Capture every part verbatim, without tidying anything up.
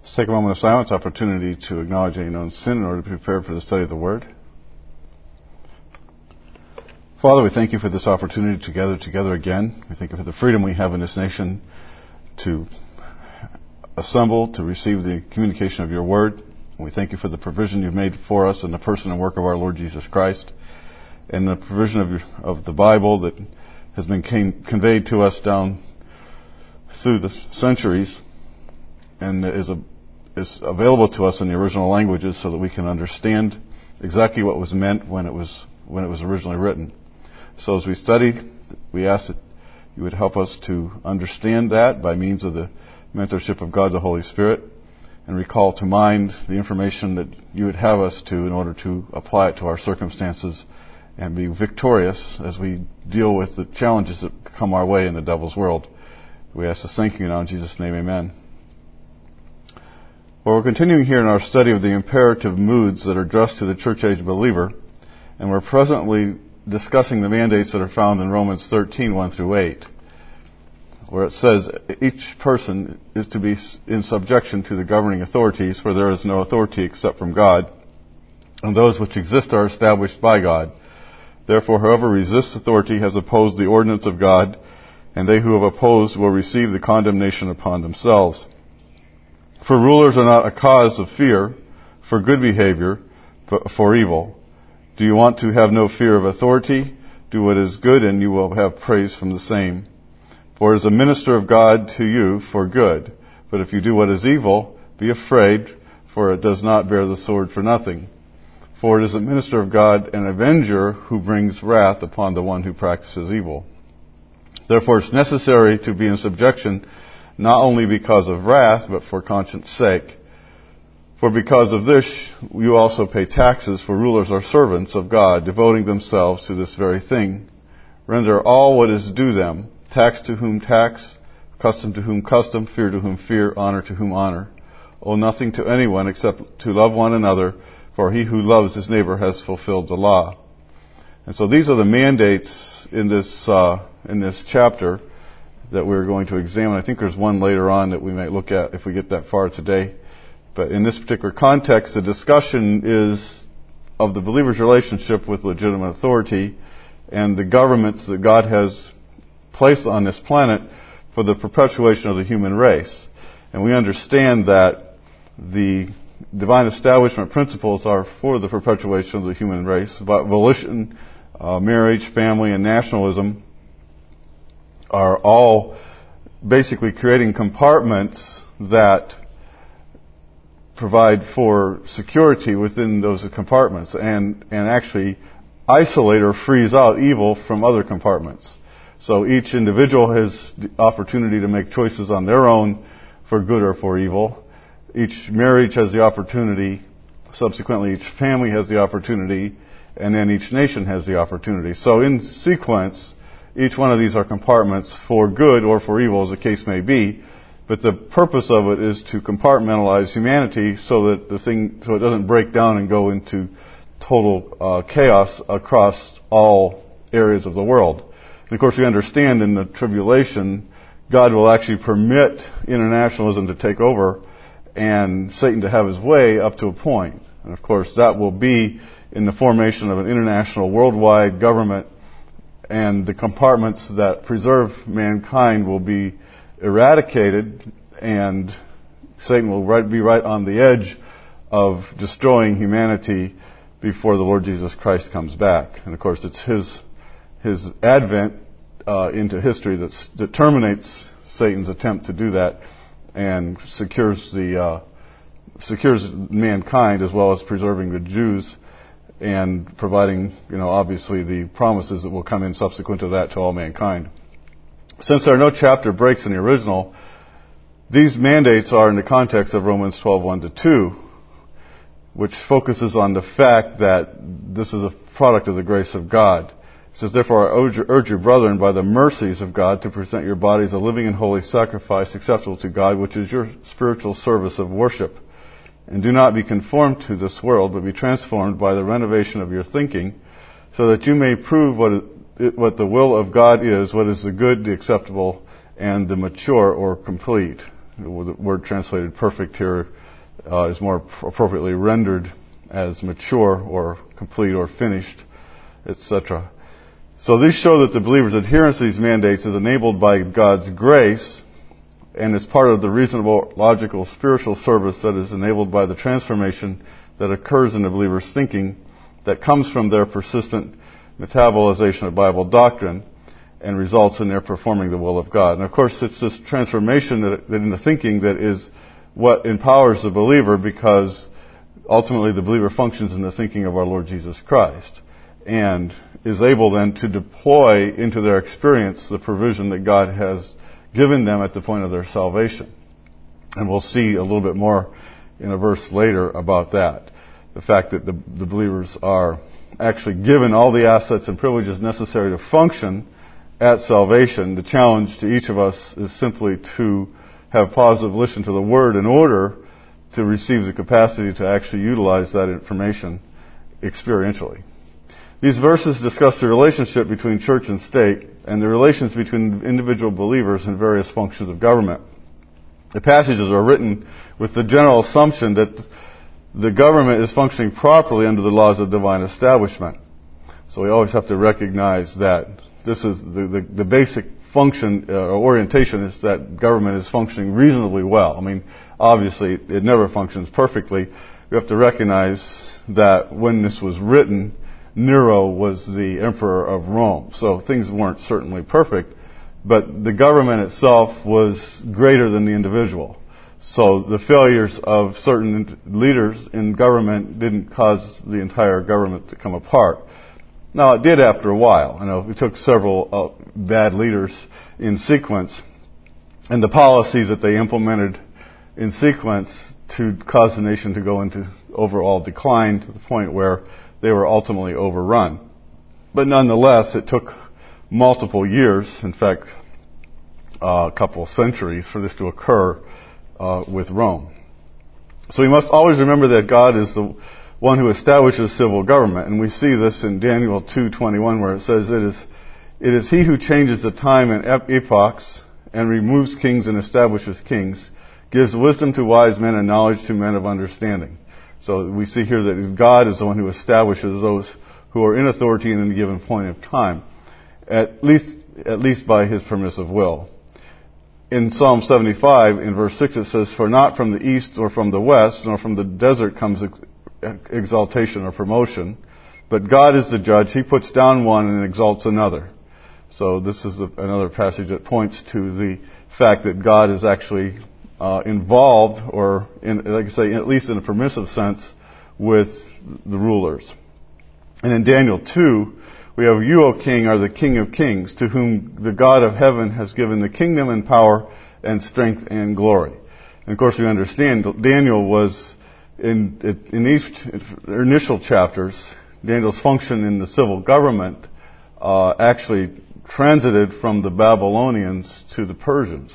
Let's take a moment of silence, opportunity to acknowledge any known sin in order to be prepared for the study of the Word. Father, we thank you for this opportunity to gather together again. We thank you for the freedom we have in this nation to assemble, to receive the communication of your Word. And we thank you for the provision you've made for us in the person and work of our Lord Jesus Christ, and the provision of, your, of the Bible that has been came, conveyed to us down through the centuries and is, a, is available to us in the original languages so that we can understand exactly what was meant when it was when it was originally written. So as we studied, we ask that you would help us to understand that by means of the mentorship of God the Holy Spirit, and recall to mind the information that you would have us to in order to apply it to our circumstances and be victorious as we deal with the challenges that come our way in the devil's world. We ask this thank you now in Jesus' name, amen. Well, we're continuing here in our study of the imperative moods that are addressed to the church age believer, and we're presently discussing the mandates that are found in Romans thirteen, one through eight, where it says, each person is to be in subjection to the governing authorities, for there is no authority except from God, and those which exist are established by God. Therefore, whoever resists authority has opposed the ordinance of God, and they who have opposed will receive the condemnation upon themselves. For rulers are not a cause of fear for good behavior, but for evil. Do you want to have no fear of authority? Do what is good, and you will have praise from the same. For it is a minister of God to you for good. But if you do what is evil, be afraid, for it does not bear the sword for nothing. For it is a minister of God, an avenger, who brings wrath upon the one who practices evil. Therefore it's necessary to be in subjection, not only because of wrath, but for conscience sake. For because of this you also pay taxes, for rulers are servants of God, devoting themselves to this very thing. Render all what is due them, tax to whom tax, custom to whom custom, fear to whom fear, honor to whom honor. Owe nothing to anyone except to love one another, for he who loves his neighbor has fulfilled the law. And so these are the mandates in this uh, in this chapter that we're going to examine. I think there's one later on that we might look at if we get that far today. But in this particular context, the discussion is of the believer's relationship with legitimate authority and the governments that God has placed on this planet for the perpetuation of the human race. And we understand that the divine establishment principles are for the perpetuation of the human race. But volition, uh, marriage, family, and nationalism are all basically creating compartments that provide for security within those compartments and, and actually isolate or freeze out evil from other compartments. So each individual has the opportunity to make choices on their own for good or for evil. Each marriage has the opportunity, subsequently each family has the opportunity, and then each nation has the opportunity. So in sequence, each one of these are compartments for good or for evil, as the case may be. But the purpose of it is to compartmentalize humanity so that the thing, so it doesn't break down and go into total uh, chaos across all areas of the world. And of course, we understand in the tribulation, God will actually permit internationalism to take over and Satan to have his way up to a point. And of course, that will be in the formation of an international worldwide government, and the compartments that preserve mankind will be eradicated, and Satan will right, be right on the edge of destroying humanity before the Lord Jesus Christ comes back. And of course, it's his his advent uh, into history that's, that terminates Satan's attempt to do that and secures the uh, secures mankind, as well as preserving the Jews and providing, you know, obviously the promises that will come in subsequent to that to all mankind. Since there are no chapter breaks in the original, these mandates are in the context of Romans twelve, one to two, which focuses on the fact that this is a product of the grace of God. It says, therefore, I urge, urge you, brethren, by the mercies of God, to present your bodies a living and holy sacrifice acceptable to God, which is your spiritual service of worship. And do not be conformed to this world, but be transformed by the renovation of your thinking, so that you may prove what it, what the will of God is, what is the good, the acceptable, and the mature or complete. The word translated perfect here uh, is more appropriately rendered as mature or complete or finished, et cetera. So these show that the believer's adherence to these mandates is enabled by God's grace and is part of the reasonable, logical, spiritual service that is enabled by the transformation that occurs in the believer's thinking that comes from their persistent metabolization of Bible doctrine and results in their performing the will of God. And of course, it's this transformation that, that in the thinking that is what empowers the believer, because ultimately the believer functions in the thinking of our Lord Jesus Christ and is able then to deploy into their experience the provision that God has given them at the point of their salvation. And we'll see a little bit more in a verse later about that. The fact that the, the believers are actually given all the assets and privileges necessary to function at salvation. The challenge to each of us is simply to have positive listen to the Word in order to receive the capacity to actually utilize that information experientially. These verses discuss the relationship between church and state and the relations between individual believers in various functions of government. The passages are written with the general assumption that the government is functioning properly under the laws of divine establishment. So we always have to recognize that this is the, the, the basic function uh, or orientation is that government is functioning reasonably well. I mean, obviously it never functions perfectly. We have to recognize that when this was written, Nero was the emperor of Rome. So things weren't certainly perfect, but the government itself was greater than the individual. So the failures of certain leaders in government didn't cause the entire government to come apart. Now, it did after a while. You know, we took several uh, bad leaders in sequence, and the policies that they implemented in sequence to cause the nation to go into overall decline to the point where they were ultimately overrun. But nonetheless, it took multiple years, in fact, uh, a couple of centuries, for this to occur uh, with Rome. So we must always remember that God is the one who establishes civil government, and we see this in Daniel two twenty-one, where it says, "It is, it is He who changes the time and epochs and removes kings and establishes kings, gives wisdom to wise men and knowledge to men of understanding." So we see here that God is the one who establishes those who are in authority in any given point of time, at least at least by His permissive will. In Psalm seventy-five, in verse six, it says, "For not from the east or from the west, nor from the desert comes exaltation or promotion, but God is the judge. He puts down one and exalts another." So this is a, another passage that points to the fact that God is actually uh, involved, or in, like I say, at least in a permissive sense, with the rulers. And in Daniel two, we have, "You, O King, are the King of kings, to whom the God of heaven has given the kingdom and power and strength and glory." And of course, we understand Daniel was In, in these initial chapters, Daniel's function in the civil government uh, actually transited from the Babylonians to the Persians.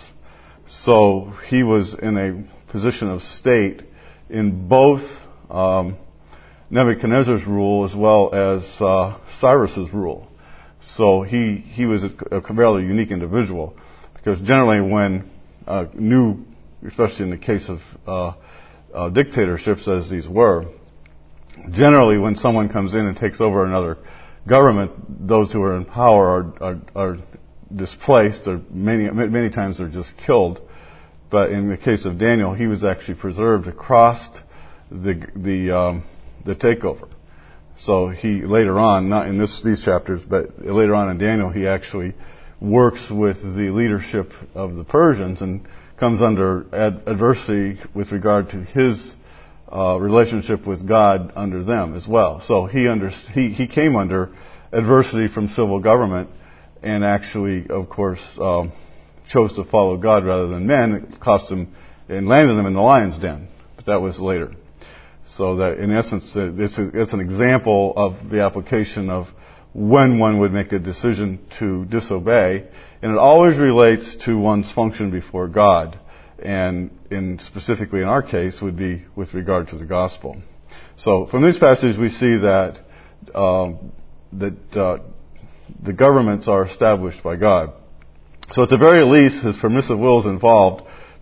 So he was in a position of state in both um, Nebuchadnezzar's rule as well as uh, Cyrus's rule. So he, he was a, a rather unique individual, because generally when uh, new, especially in the case of uh, Uh, dictatorships as these were, generally when someone comes in and takes over another government, those who are in power are, are, are displaced, or many, many times they're just killed. But in the case of Daniel, he was actually preserved across the the um, the takeover. So he later on, not in this these chapters, but later on in Daniel, he actually works with the leadership of the Persians and comes under ad- adversity with regard to his uh, relationship with God under them as well. So he, under, he he came under adversity from civil government, and actually, of course, um, chose to follow God rather than men. It cost him and landed him in the lion's den, but that was later. So that, in essence, it's, a, it's an example of the application of when one would make a decision to disobey. And it always relates to one's function before God, and in specifically in our case would be with regard to the gospel. So from these passages we see that um, that uh, the governments are established by God. So at the very least, His permissive will is involved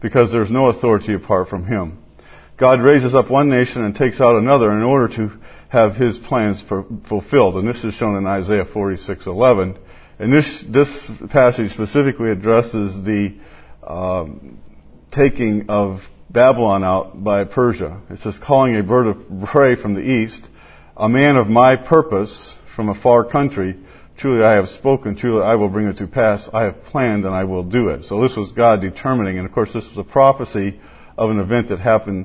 because there's no authority apart from Him. God raises up one nation and takes out another in order to have His plans for, fulfilled. And this is shown in Isaiah forty-six eleven. And this, this passage specifically addresses the um, taking of Babylon out by Persia. It says, calling a bird of prey from the east, a man of my purpose from a far country, truly I have spoken, truly I will bring it to pass, I have planned and I will do it. So this was God determining, and of course this was a prophecy of an event that happened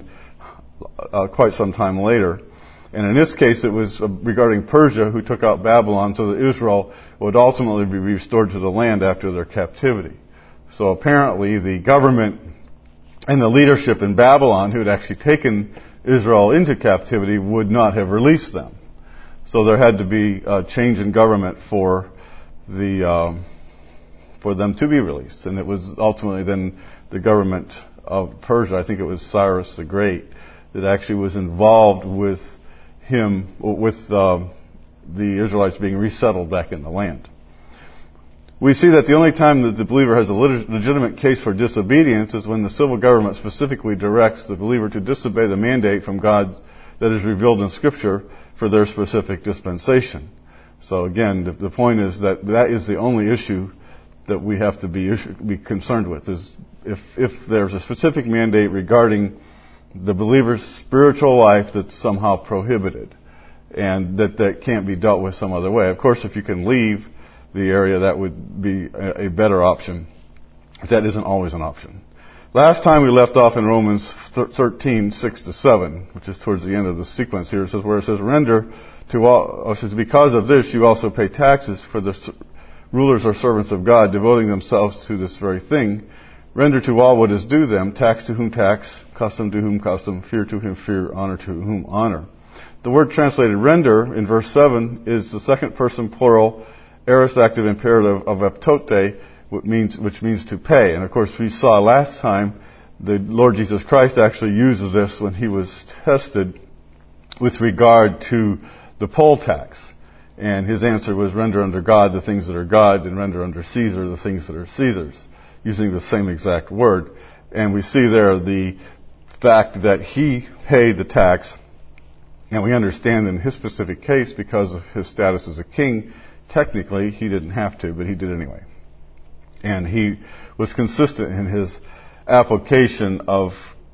uh, quite some time later. And in this case it was regarding Persia, who took out Babylon so that Israel would ultimately be restored to the land after their captivity. So apparently the government and the leadership in Babylon, who had actually taken Israel into captivity, would not have released them. So there had to be a change in government for the um, for them to be released, and it was ultimately then the government of Persia, I think it was Cyrus the Great, that actually was involved with him with uh, the Israelites being resettled back in the land. We see that the only time that the believer has a legitimate case for disobedience is when the civil government specifically directs the believer to disobey the mandate from God that is revealed in Scripture for their specific dispensation. So again, the, the point is that that is the only issue that we have to be, issue, be concerned with, is if, if there's a specific mandate regarding the believer's spiritual life that's somehow prohibited, and that that can't be dealt with some other way. Of course, if you can leave the area, that would be a, a better option. But that isn't always an option. Last time we left off in Romans thirteen, six to seven, which is towards the end of the sequence here. It says, where it says, render to all, it says, because of this you also pay taxes, for the rulers are servants of God, devoting themselves to this very thing. Render to all what is due them, tax to whom tax, custom to whom custom, fear to whom fear, honor to whom honor. The word translated render in verse seven is the second person plural, aorist active imperative of eptote, which means, which means to pay. And of course we saw last time the Lord Jesus Christ actually uses this when He was tested with regard to the poll tax. And His answer was, render unto God the things that are God, and render unto Caesar the things that are Caesar's, using the same exact word. And we see there the fact that He paid the tax, and we understand in His specific case, because of His status as a king, technically He didn't have to, but He did anyway. And He was consistent in His application of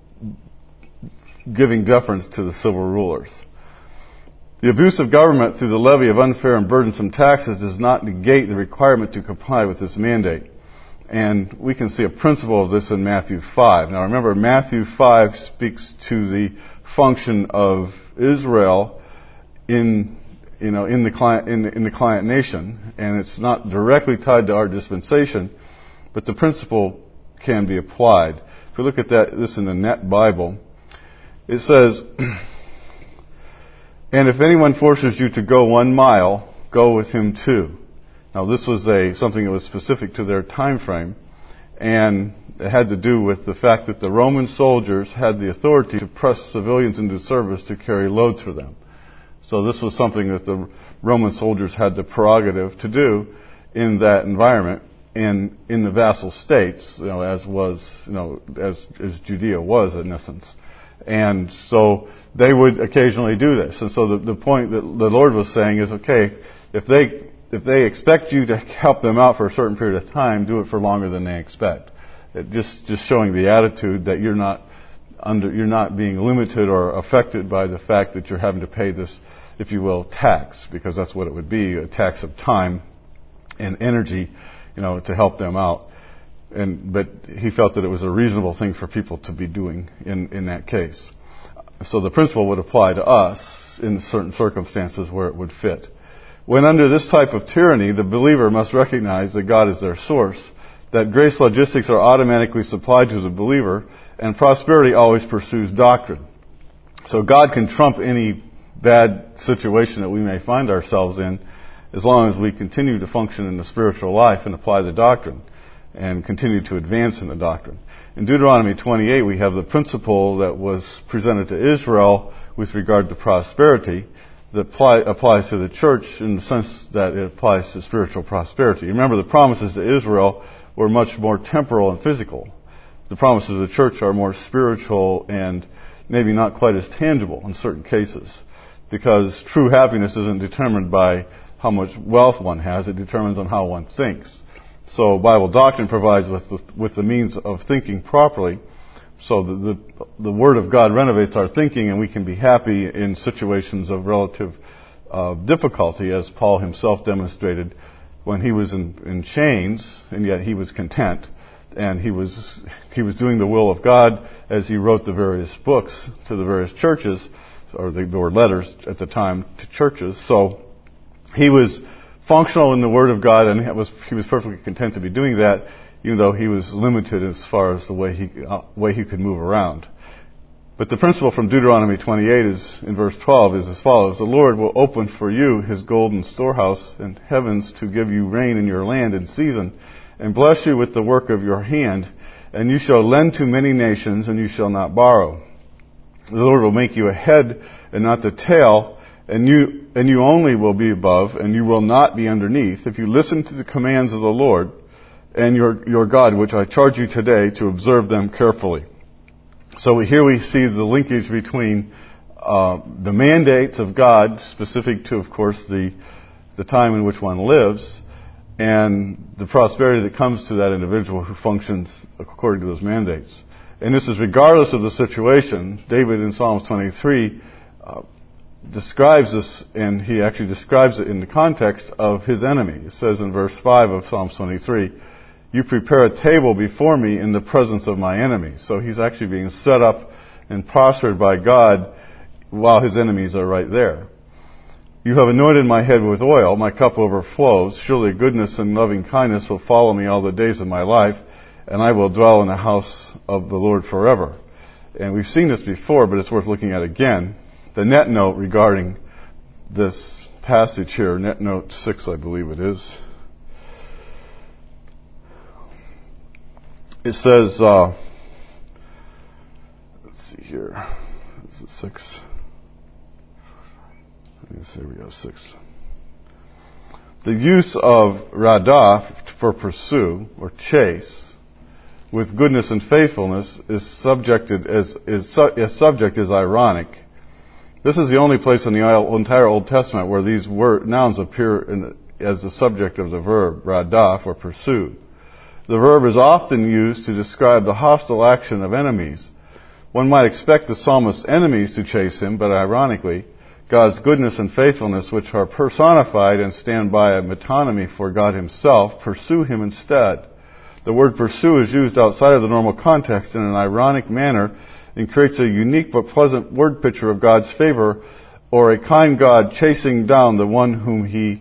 giving deference to the civil rulers. The abuse of government through the levy of unfair and burdensome taxes does not negate the requirement to comply with this mandate. And we can see a principle of this in Matthew five. Now remember, Matthew five speaks to the function of Israel in you know, in the client, in, in the client nation, and it's not directly tied to our dispensation, but the principle can be applied. If we look at that, this in the Net Bible, it says, and if anyone forces you to go one mile, go with him two. Now this was a, something that was specific to their time frame, and it had to do with the fact that the Roman soldiers had the authority to press civilians into service to carry loads for them. So this was something that the Roman soldiers had the prerogative to do in that environment, and in the vassal states, you know, as was, you know, as, as Judea was in essence. And so they would occasionally do this. And so the, the point that the Lord was saying is, okay, if they if they expect you to help them out for a certain period of time, do it for longer than they expect. It just just showing the attitude that you're not under you're not being limited or affected by the fact that you're having to pay this, if you will, tax, because that's what it would be, a tax of time and energy, you know, to help them out. And but he felt that it was a reasonable thing for people to be doing in, in that case. So the principle would apply to us in certain circumstances where it would fit. When under this type of tyranny, the believer must recognize that God is their source, that grace logistics are automatically supplied to the believer, and prosperity always pursues doctrine. So God can trump any bad situation that we may find ourselves in, as long as we continue to function in the spiritual life and apply the doctrine and continue to advance in the doctrine. In Deuteronomy twenty-eight, we have the principle that was presented to Israel with regard to prosperity that apply, applies to the church in the sense that it applies to spiritual prosperity. Remember, the promises to Israel were much more temporal and physical. the promises of the church are more spiritual and maybe not quite as tangible in certain cases. Because true happiness isn't determined by how much wealth one has, it determines on how one thinks. So Bible doctrine provides with the, with the means of thinking properly, so that the, the Word of God renovates our thinking and we can be happy in situations of relative uh, difficulty, as Paul himself demonstrated when he was in, in chains, and yet he was content. And he was he was doing the will of God as he wrote the various books to the various churches, or they were letters at the time to churches. So he was functional in the Word of God, and he was, he was perfectly content to be doing that, even though he was limited as far as the way he uh, way he could move around. But the principle from Deuteronomy twenty-eight is, in verse twelve, is as follows: "The Lord will open for you His golden storehouse and heavens to give you rain in your land in season, and bless you with the work of your hand, and you shall lend to many nations, and you shall not borrow. The Lord will make you a head and not the tail, and you and you only will be above, and you will not be underneath, if you listen to the commands of the Lord and your your God, which I charge you today, to observe them carefully." So here we see the linkage between uh, the mandates of God, specific to, of course, the the time in which one lives, and the prosperity that comes to that individual who functions according to those mandates. And this is regardless of the situation. David in Psalms twenty-three uh, describes this, and he actually describes it in the context of his enemy. It says in verse five of Psalms twenty-three, "You prepare a table before me in the presence of my enemies." So he's actually being set up and prospered by God while his enemies are right there. "You have anointed my head with oil, my cup overflows. Surely goodness and loving kindness will follow me all the days of my life, and I will dwell in the house of the Lord forever." And we've seen this before, but it's worth looking at again. The net note regarding this passage here, net note six, I believe it is. It says, uh, let's see here, is it six? Yes, here we go, six. "The use of radaf for pursue or chase with goodness and faithfulness is subjected as is, su- is subject is ironic. This is the only place in the entire Old Testament where these word, nouns appear in, as the subject of the verb radaf or pursue. The verb is often used to describe the hostile action of enemies. One might expect the psalmist's enemies to chase him, but ironically, God's goodness and faithfulness, which are personified and stand by a metonymy for God Himself, pursue Him instead. The word pursue is used outside of the normal context in an ironic manner and creates a unique but pleasant word picture of God's favor, or a kind God chasing down the one whom He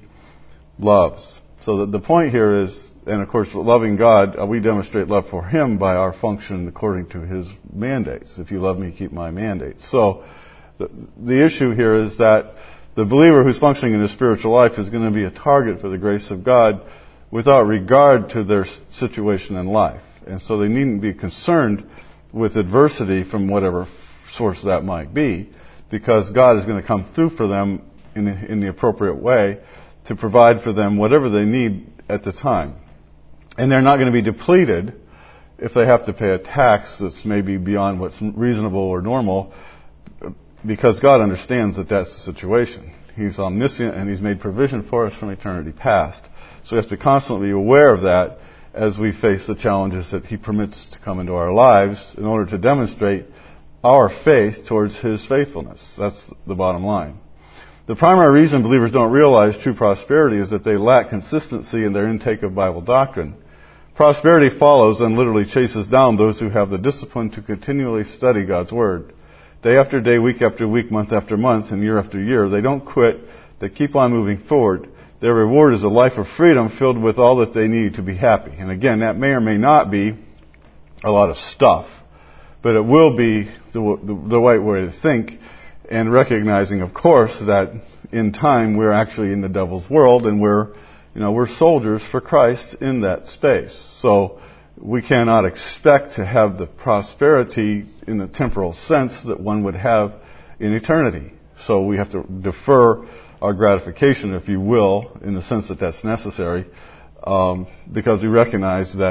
loves. So that the point here is, and of course, loving God, uh, we demonstrate love for Him by our function according to His mandates. "If you love me, keep my mandates." So the, the issue here is that the believer who's functioning in his spiritual life is going to be a target for the grace of God without regard to their situation in life. And so they needn't be concerned with adversity from whatever source that might be, because God is going to come through for them in, in the appropriate way to provide for them whatever they need at the time. And they're not going to be depleted if they have to pay a tax that's maybe beyond what's reasonable or normal, because God understands that that's the situation. He's omniscient and He's made provision for us from eternity past. So we have to constantly be aware of that as we face the challenges that He permits to come into our lives in order to demonstrate our faith towards His faithfulness. That's the bottom line. The primary reason believers don't realize true prosperity is that they lack consistency in their intake of Bible doctrine. Prosperity follows and literally chases down those who have the discipline to continually study God's Word. Day after day, week after week, month after month, and year after year, they don't quit. They keep on moving forward. Their reward is a life of freedom filled with all that they need to be happy. And again, that may or may not be a lot of stuff, but it will be the, the, the right way to think, and recognizing, of course, that in time we're actually in the devil's world, and we're, you know, we're soldiers for Christ in that space. So we cannot expect to have the prosperity in the temporal sense that one would have in eternity. So we have to defer our gratification, if you will, in the sense that that's necessary, um, because we recognize that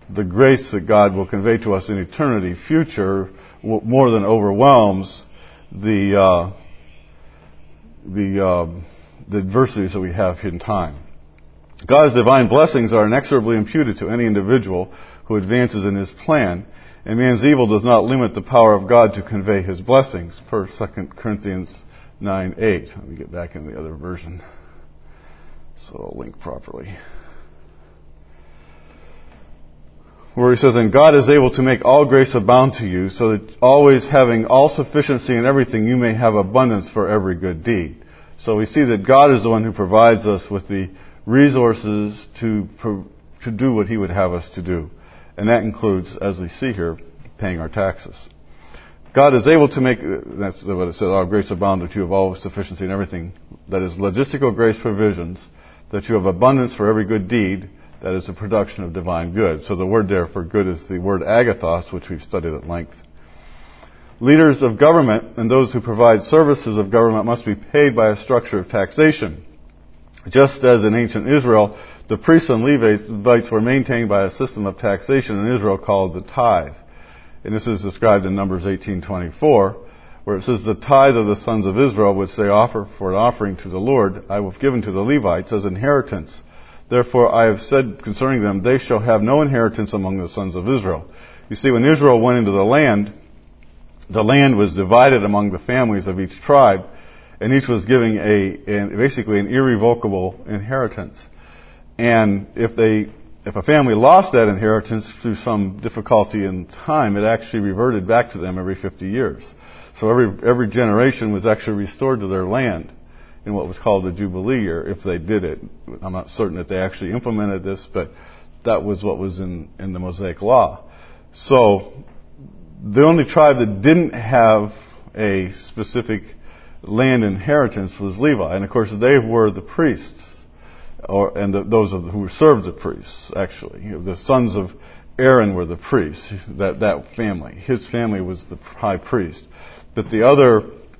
the grace that God will convey to us in eternity future more than overwhelms the uh, the uh, the adversities that we have in time. God's divine blessings are inexorably imputed to any individual who advances in His plan, and man's evil does not limit the power of God to convey His blessings, per Second Corinthians nine eight. Let me get back in the other version so I'll link properly. Where he says, "And God is able to make all grace abound to you, so that always having all sufficiency in everything, you may have abundance for every good deed." So we see that God is the one who provides us with the resources to to do what He would have us to do. And that includes, as we see here, paying our taxes. God is able to make, that's what it says, all grace abound that you have all sufficiency in everything. That is logistical grace provisions, that you have abundance for every good deed, that is the production of divine good. So the word there for good is the word agathos, which we've studied at length. Leaders of government and those who provide services of government must be paid by a structure of taxation. Just as in ancient Israel, the priests and Levites were maintained by a system of taxation in Israel called the tithe. And this is described in Numbers eighteen twenty-four, where it says, "The tithe of the sons of Israel, which they offer for an offering to the Lord, I have given to the Levites as inheritance. Therefore I have said concerning them, they shall have no inheritance among the sons of Israel." You see, when Israel went into the land, the land was divided among the families of each tribe, and each was giving a, a basically an irrevocable inheritance. And if they, if a family lost that inheritance through some difficulty in time, it actually reverted back to them every fifty years. So every every generation was actually restored to their land in what was called the Jubilee year, if they did it. I'm not certain that they actually implemented this, but that was what was in, in the Mosaic Law. So the only tribe that didn't have a specific land inheritance was Levi. And of course, they were the priests, or and the, those of the, who served the priests, actually. The sons of Aaron were the priests, that, that family. His family was the high priest. But the other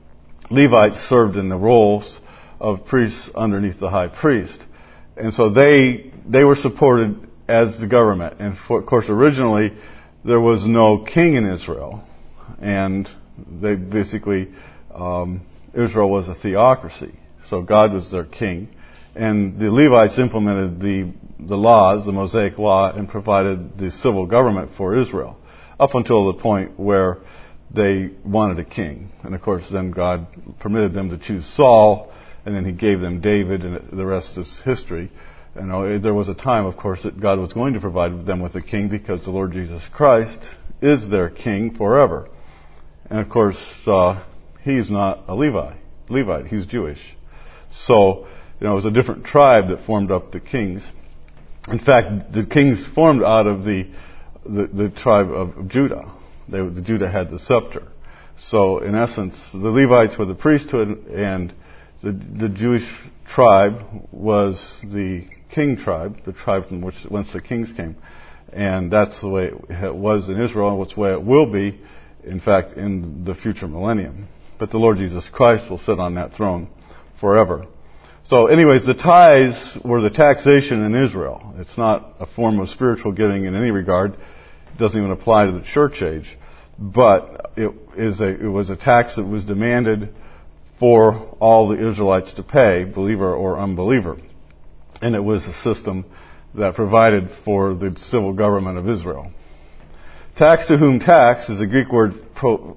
Levites served in the roles of priests underneath the high priest. And so they they were supported as the government. And for, of course, originally, there was no king in Israel. And they basically, um, Israel was a theocracy. So God was their king. And the Levites implemented the the laws, the Mosaic Law, and provided the civil government for Israel, up until the point where they wanted a king. And of course, then God permitted them to choose Saul, and then He gave them David, and the rest is history. You know, there was a time, of course, that God was going to provide them with a king, because the Lord Jesus Christ is their king forever. And of course, uh, He's not a Levi, Levite. He's Jewish. So, you know, it was a different tribe that formed up the kings. In fact, the kings formed out of the the, the tribe of Judah. They, the Judah had the scepter. So, in essence, the Levites were the priesthood, and the, the Jewish tribe was the king tribe, the tribe from which whence the kings came. And that's the way it was in Israel, and it's the way it will be, in fact, in the future millennium. But the Lord Jesus Christ will sit on that throne forever. So anyways, the tithes were the taxation in Israel. It's not a form of spiritual giving in any regard. It doesn't even apply to the church age. But it is a, it was a tax that was demanded for all the Israelites to pay, believer or unbeliever. And it was a system that provided for the civil government of Israel. Tax to whom tax is the Greek word pro,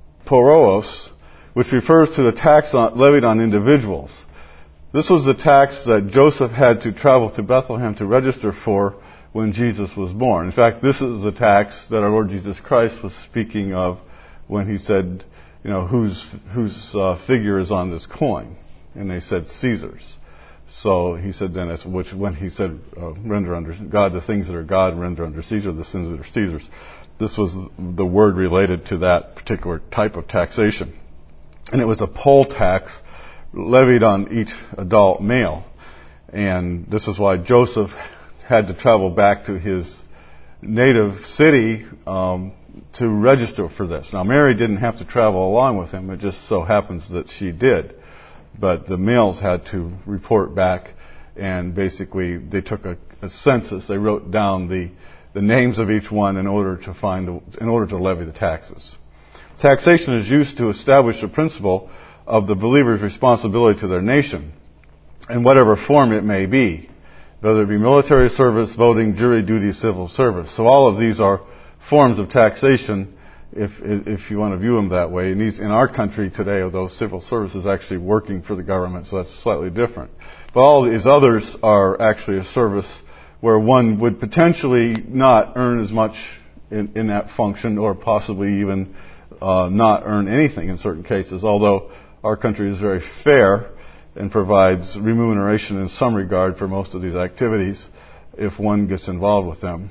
poros, which refers to the tax on, levied on individuals. This was the tax that Joseph had to travel to Bethlehem to register for when Jesus was born. In fact, this is the tax that our Lord Jesus Christ was speaking of when He said, you know, whose whose uh, figure is on this coin? And they said Caesar's. So He said then, as which when He said, uh, render under God the things that are God, and render under Caesar the sins that are Caesar's. This was the word related to that particular type of taxation. And it was a poll tax levied on each adult male. And this is why Joseph had to travel back to his native city um, to register for this. Now, Mary didn't have to travel along with him. It just so happens that she did. But the males had to report back, and basically they took a, a census. They wrote down the the names of each one in order to find, in order to levy the taxes. Taxation is used to establish the principle of the believer's responsibility to their nation, in whatever form it may be, whether it be military service, voting, jury duty, civil service. So all of these are forms of taxation, if if you want to view them that way. And these, in our country today, are those civil services actually working for the government, so that's slightly different. But all these others are actually a service where one would potentially not earn as much in, in that function, or possibly even uh, not earn anything in certain cases, although our country is very fair and provides remuneration in some regard for most of these activities if one gets involved with them.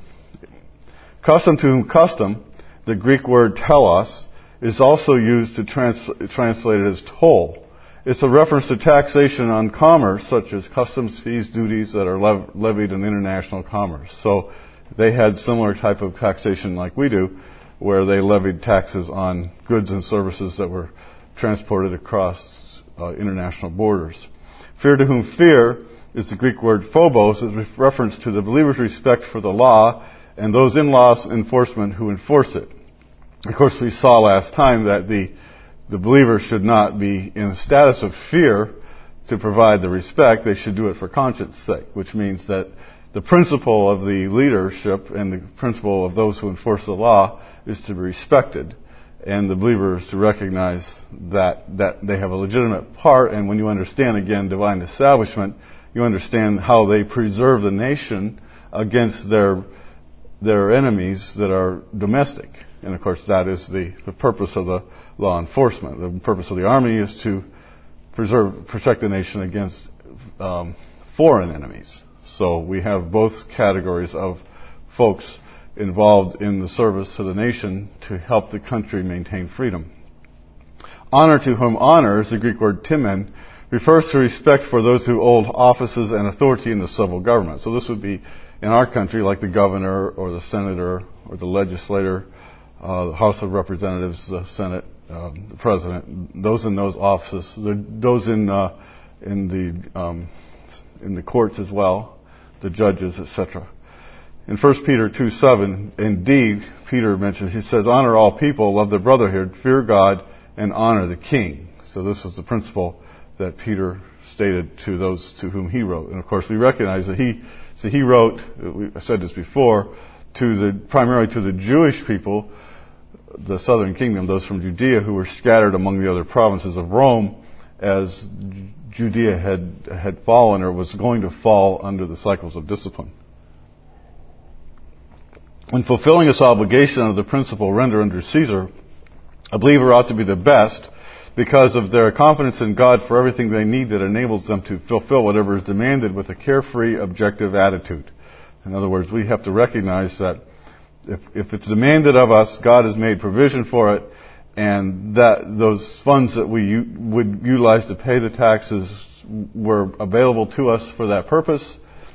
Custom to custom, the Greek word telos, is also used to trans- translate it as toll. It's a reference to taxation on commerce, such as customs fees, duties that are lev- levied in international commerce. So they had similar type of taxation like we do, where they levied taxes on goods and services that were transported across uh, international borders. Fear to whom fear is the Greek word phobos, is a reference to the believer's respect for the law and those in law enforcement who enforce it. Of course, we saw last time that the the believer should not be in a status of fear to provide the respect. They should do it for conscience sake, which means that the principle of the leadership and the principle of those who enforce the law is to be respected, and the believer is to recognize that that they have a legitimate part. And when you understand, again, divine establishment, you understand how they preserve the nation against their their enemies that are domestic. And of course, that is the, the purpose of the law enforcement. The purpose of the army is to preserve, protect the nation against um, foreign enemies. So we have both categories of folks involved in the service to the nation to help the country maintain freedom. Honor to whom honor is the Greek word timen, refers to respect for those who hold offices and authority in the civil government. So this would be in our country like the governor or the senator or the legislator, uh, the House of Representatives, the Senate, um, the president. Those in those offices, the, those in uh, in the um, in the courts as well, the judges, et cetera. In First Peter two seven, indeed, Peter mentions, he says, honor all people, love their brotherhood, fear God, and honor the king. So this was the principle that Peter stated to those to whom he wrote. And of course, we recognize that he, so he wrote, we said this before, to the, primarily to the Jewish people, the southern kingdom, those from Judea who were scattered among the other provinces of Rome, as Judea had, had fallen or was going to fall under the cycles of discipline. When fulfilling this obligation of the principle render under Caesar, a believer ought to be the best because of their confidence in God for everything they need that enables them to fulfill whatever is demanded with a carefree, objective attitude. In other words, we have to recognize that if, if it's demanded of us, God has made provision for it, and that those funds that we u- would utilize to pay the taxes were available to us for that purpose,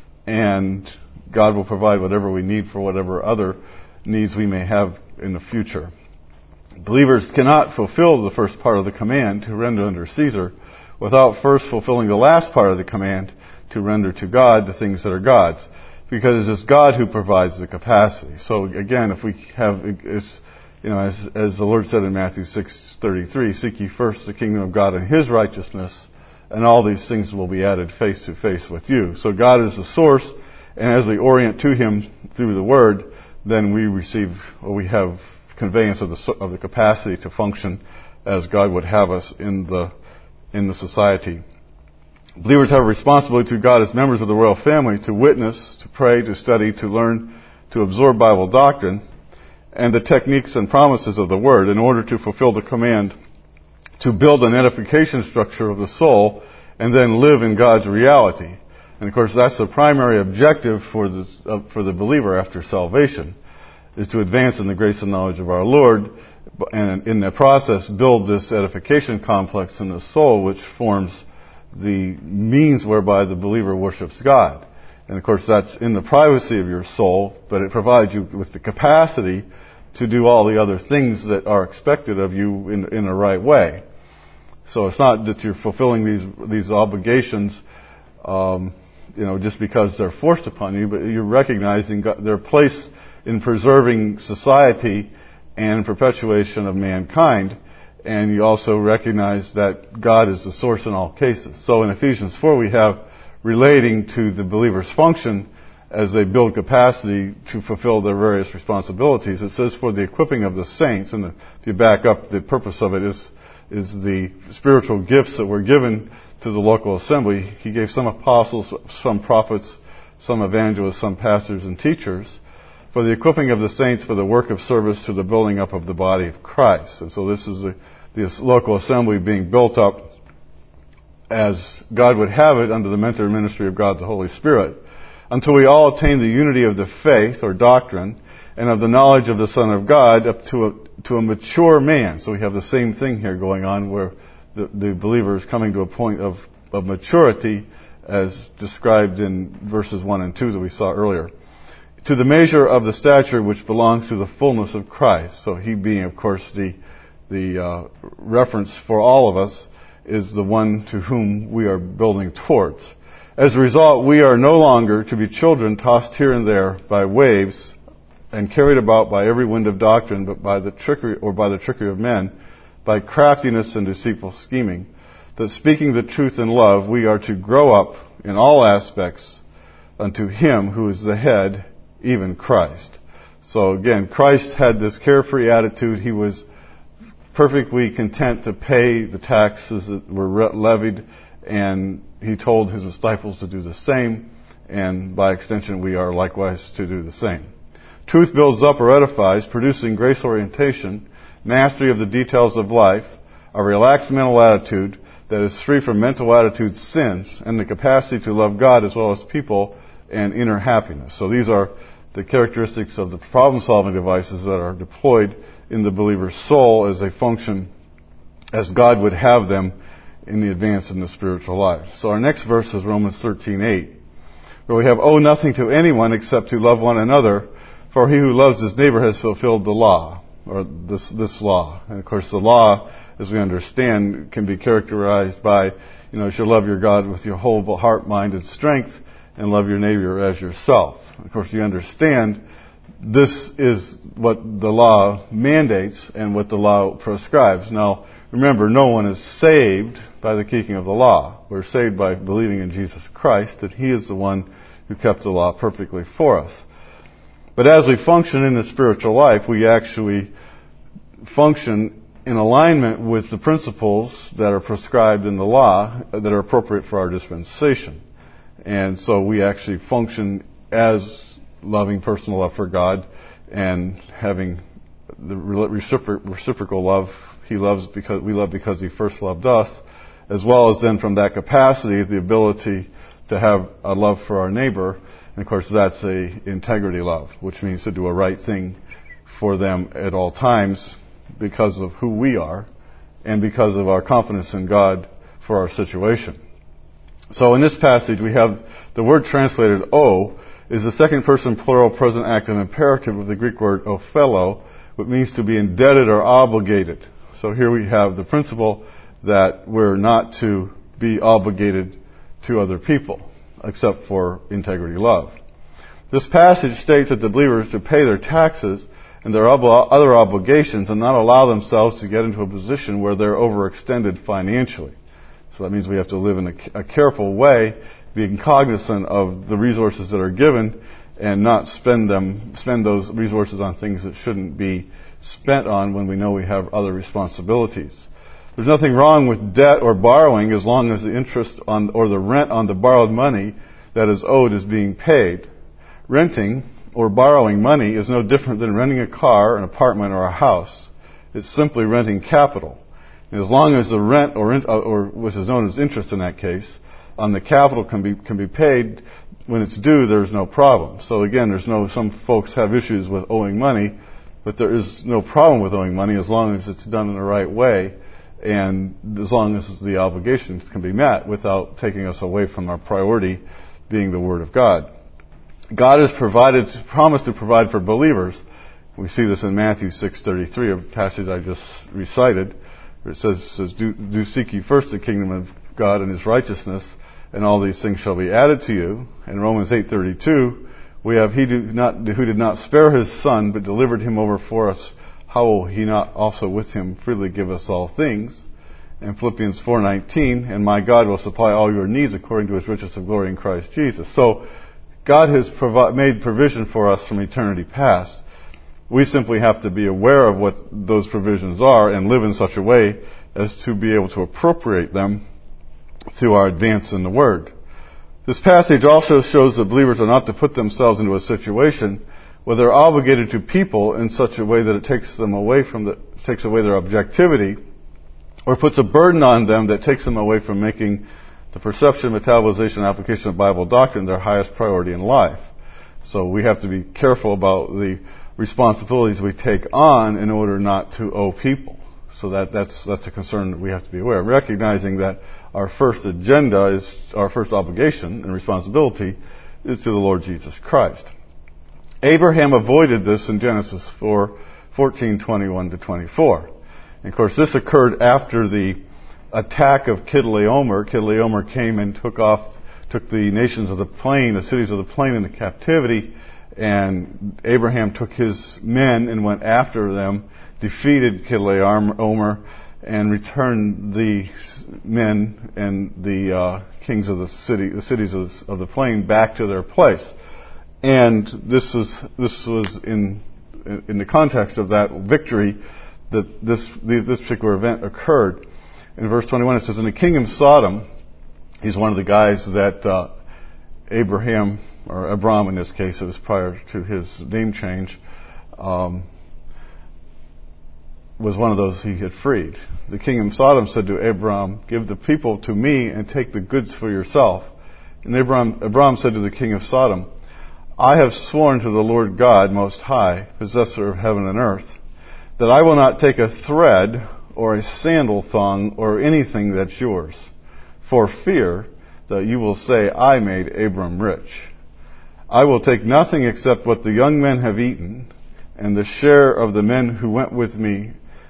and God will provide whatever we need for whatever other needs we may have in the future. Believers cannot fulfill the first part of the command to render under Caesar without first fulfilling the last part of the command to render to God the things that are God's, because it is God who provides the capacity. So again, if we have, it's, you know, as, as the Lord said in Matthew six thirty-three, seek ye first the kingdom of God and His righteousness, and all these things will be added face to face with you. So God is the source, and as we orient to Him through the Word, then we receive, or we have conveyance of the of the capacity to function as God would have us in the in the society. Believers have a responsibility to God as members of the royal family to witness, to pray, to study, to learn, to absorb Bible doctrine and the techniques and promises of the Word in order to fulfill the command to build an edification structure of the soul and then live in God's reality. And of course, that's the primary objective for the uh, for the believer after salvation, is to advance in the grace and knowledge of our Lord, and in the process build this edification complex in the soul, which forms the means whereby the believer worships God. And of course, that's in the privacy of your soul, but it provides you with the capacity to do all the other things that are expected of you in in a right way. So it's not that you're fulfilling these these obligations, um, you know, just because they're forced upon you, but you're recognizing God, their place in preserving society and perpetuation of mankind. And you also recognize that God is the source in all cases. So in Ephesians four, we have relating to the believer's function as they build capacity to fulfill their various responsibilities. It says for the equipping of the saints, and the, if you back up, the purpose of it is, is the spiritual gifts that were given to the local assembly. He gave some apostles, some prophets, some evangelists, some pastors and teachers, for the equipping of the saints for the work of service to the building up of the body of Christ. And so this is the, this local assembly being built up as God would have it under the mentor ministry of God the Holy Spirit, until we all attain the unity of the faith or doctrine and of the knowledge of the Son of God up to a, to a mature man. So we have the same thing here going on, where the, the believer is coming to a point of, of maturity as described in verses one and two that we saw earlier. To the measure of the stature which belongs to the fullness of Christ. So he being, of course, the, the uh, reference for all of us, is the one to whom we are building towards. As a result, we are no longer to be children tossed here and there by waves and carried about by every wind of doctrine, but by the trickery or by the trickery of men, by craftiness and deceitful scheming. That speaking the truth in love, we are to grow up in all aspects unto Him who is the head, even Christ. So again, Christ had this carefree attitude. He was perfectly content to pay the taxes that were levied, and He told His disciples to do the same, and by extension we are likewise to do the same. Truth builds up or edifies, producing grace orientation, mastery of the details of life, a relaxed mental attitude that is free from mental attitude sins, and the capacity to love God as well as people, and inner happiness. So these are the characteristics of the problem-solving devices that are deployed in the believer's soul as they function as God would have them in the advance in the spiritual life. So our next verse is Romans thirteen eight, where we have, owe nothing to anyone except to love one another, for he who loves his neighbor has fulfilled the law, or this this law. And of course the law, as we understand, can be characterized by, you know, you shall love your God with your whole heart, mind, and strength, and love your neighbor as yourself. Of course, you understand this is what the law mandates and what the law prescribes. Now, remember, no one is saved by the keeping of the law. We're saved by believing in Jesus Christ, that He is the one who kept the law perfectly for us. But as we function in the spiritual life, we actually function in alignment with the principles that are prescribed in the law that are appropriate for our dispensation. And so we actually function as loving personal love for God and having the recipro- reciprocal love. He loves because we love because He first loved us, as well as then from that capacity the ability to have a love for our neighbor. And of course that's a integrity love, which means to do a right thing for them at all times because of who we are and because of our confidence in God for our situation. So in this passage we have the word translated owe is the second person plural present active imperative of the Greek word ophello, which means to be indebted or obligated. So here we have the principle that we're not to be obligated to other people except for integrity love. This passage states that the believer is to pay their taxes and their ob- other obligations and not allow themselves to get into a position where they're overextended financially. So that means we have to live in a, a careful way, being cognizant of the resources that are given and not spend them, spend those resources on things that shouldn't be spent on when we know we have other responsibilities. There's nothing wrong with debt or borrowing as long as the interest on or the rent on the borrowed money that is owed is being paid. Renting or borrowing money is no different than renting a car, an apartment, or a house. It's simply renting capital. And as long as the rent, or, or which is known as interest in that case, on the capital can be can be paid when it's due, there's no problem. So again, there's no. Some folks have issues with owing money, but there is no problem with owing money as long as it's done in the right way, and as long as the obligations can be met without taking us away from our priority, being the Word of God. God has provided, promised to provide for believers. We see this in Matthew six thirty-three, a passage I just recited. It says, says do, do seek ye first the kingdom of God and His righteousness, and all these things shall be added to you. In Romans eight thirty-two, We have, he do not, who did not spare his son, but delivered him over for us. How will he not also with him freely give us all things? And Philippians four nineteen, and my God will supply all your needs according to his riches of glory in Christ Jesus. So, God has provi- made provision for us from eternity past. We simply have to be aware of what those provisions are and live in such a way as to be able to appropriate them through our advance in the Word. This passage also shows that believers are not to put themselves into a situation where they're obligated to people in such a way that it takes them away from the, takes away their objectivity, or puts a burden on them that takes them away from making the perception, metabolization, and application of Bible doctrine their highest priority in life. So we have to be careful about the responsibilities we take on in order not to owe people. So that, that's, that's a concern that we have to be aware of. Recognizing that our first agenda is, our first obligation and responsibility is to the Lord Jesus Christ. Abraham avoided this in Genesis four, fourteen, twenty-one to twenty-four. And of course this occurred after the attack of Chedorlaomer. Chedorlaomer came and took off, took the nations of the plain, the cities of the plain into captivity. And Abraham took his men and went after them, defeated Chedorlaomer, and returned the men and the uh, kings of the city, the cities of the, of the plain, back to their place. And this was this was in in the context of that victory that this this particular event occurred. In verse twenty-one, it says, "And the king of Sodom," he's one of the guys that uh, Abraham, or Abram in this case, it was prior to his name change, um, was one of those he had freed. The king of Sodom said to Abram, "Give the people to me and take the goods for yourself." And Abram, Abram said to the king of Sodom, "I have sworn to the Lord God Most High, possessor of heaven and earth, that I will not take a thread or a sandal thong or anything that's yours, for fear that you will say, I made Abram rich. I will take nothing except what the young men have eaten, and the share of the men who went with me,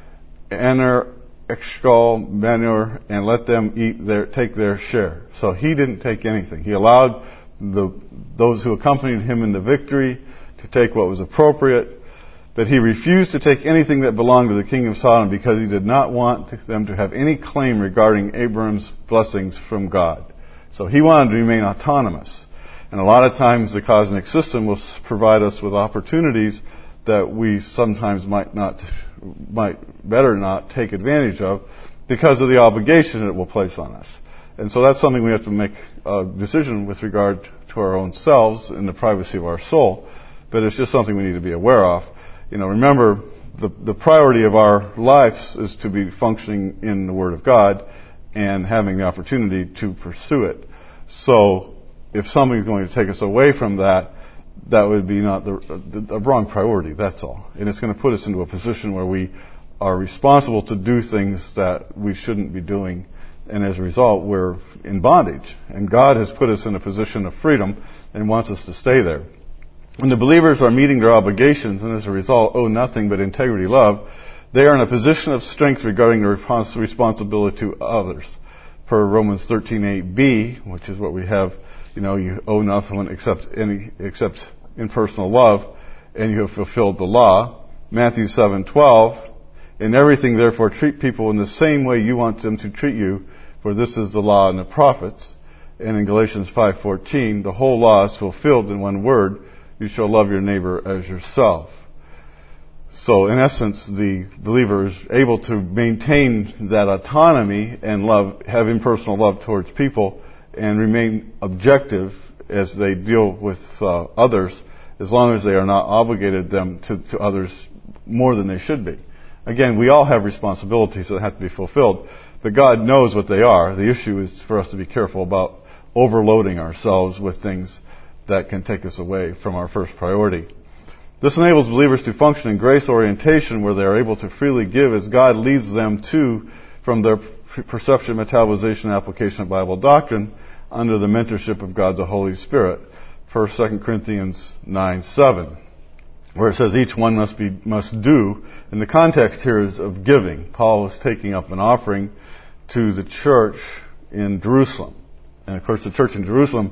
Aner, Eshcol, Manur, and let them eat their, take their share." So he didn't take anything. He allowed the, those who accompanied him in the victory to take what was appropriate, but he refused to take anything that belonged to the king of Sodom because he did not want them to have any claim regarding Abram's blessings from God. So he wanted to remain autonomous. And a lot of times the cosmic system will provide us with opportunities that we sometimes might not, might better not take advantage of because of the obligation it will place on us. And so that's something we have to make a decision with regard to our own selves in the privacy of our soul. But it's just something we need to be aware of. You know, remember, the, the priority of our lives is to be functioning in the Word of God and having the opportunity to pursue it. So, if something's going to take us away from that, that would be not the, the, the wrong priority, that's all. And it's going to put us into a position where we are responsible to do things that we shouldn't be doing, and as a result, we're in bondage. And God has put us in a position of freedom and wants us to stay there. When the believers are meeting their obligations and as a result owe nothing but integrity love, they are in a position of strength regarding their responsibility to others. Per Romans thirteen eight b, which is what we have, you know, you owe nothing except any except in personal love, and you have fulfilled the law. Matthew seven twelve, in everything therefore treat people in the same way you want them to treat you, for this is the law and the prophets. And in Galatians five fourteen, the whole law is fulfilled in one word, you shall love your neighbor as yourself. So, in essence, the believer is able to maintain that autonomy and love, have impersonal love towards people, and remain objective as they deal with uh, others, as long as they are not obligated them to, to others more than they should be. Again, we all have responsibilities that have to be fulfilled, but God knows what they are. The issue is for us to be careful about overloading ourselves with things that can take us away from our first priority. This enables believers to function in grace orientation, where they are able to freely give as God leads them to from their perception, metabolization, and application of Bible doctrine under the mentorship of God the Holy Spirit. First, Second Corinthians nine seven, where it says each one must be must do. And the context here is of giving. Paul was taking up an offering to the church in Jerusalem. And of course the church in Jerusalem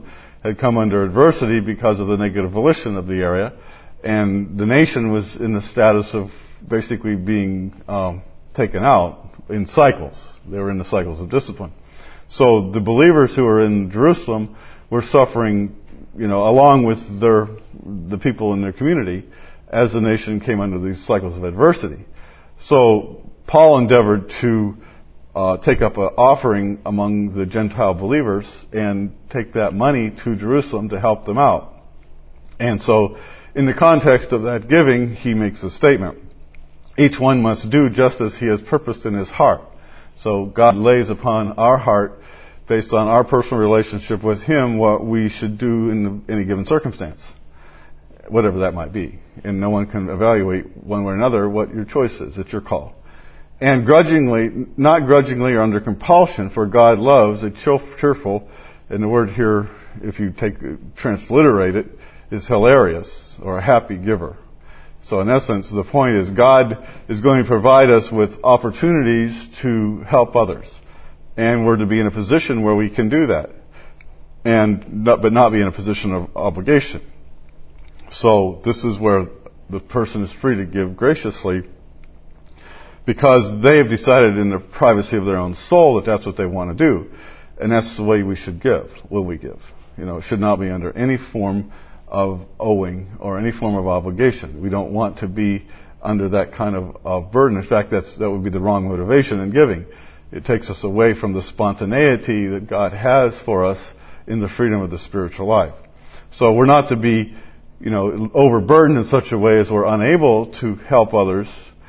had come under adversity because of the negative volition of the area, and the nation was in the status of basically being um, taken out in cycles. They were in the cycles of discipline. So the believers who were in Jerusalem were suffering, you know, along with their the people in their community as the nation came under these cycles of adversity. So Paul endeavored to uh, take up an offering among the Gentile believers and take that money to Jerusalem to help them out. And so in the context of that giving, he makes a statement. Each one must do just as he has purposed in his heart. So God lays upon our heart, based on our personal relationship with Him, what we should do in the, any given circumstance, whatever that might be. And no one can evaluate one way or another what your choice is. It's your call. And grudgingly, not grudgingly or under compulsion, for God loves a cheerful, and the word here, if you take transliterate it, is hilarious, or a happy giver. So in essence, the point is God is going to provide us with opportunities to help others. And we're to be in a position where we can do that, and not, but not be in a position of obligation. So this is where the person is free to give graciously, because they have decided in the privacy of their own soul that that's what they want to do. And that's the way we should give, will we give. You know, it should not be under any form of owing or any form of obligation. We don't want to be under that kind of, of burden. In fact, that's, that would be the wrong motivation in giving. It takes us away from the spontaneity that God has for us in the freedom of the spiritual life. So we're not to be, you know, overburdened in such a way as we're unable to help others.